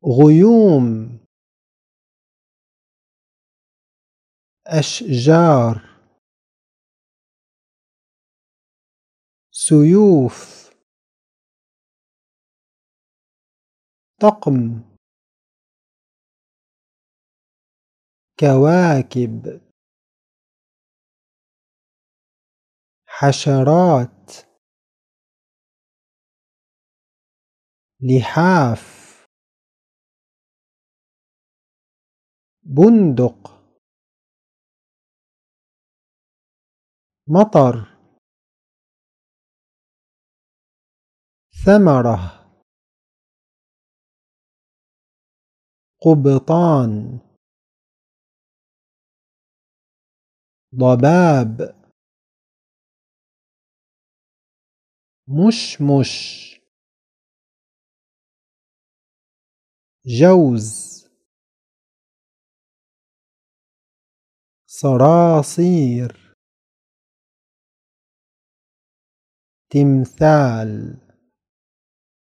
غيوم أشجار سيوف طقم كواكب حشرات لحاف بندق مطر ثمرة قبطان ضباب مشمش جوز صراصير تمثال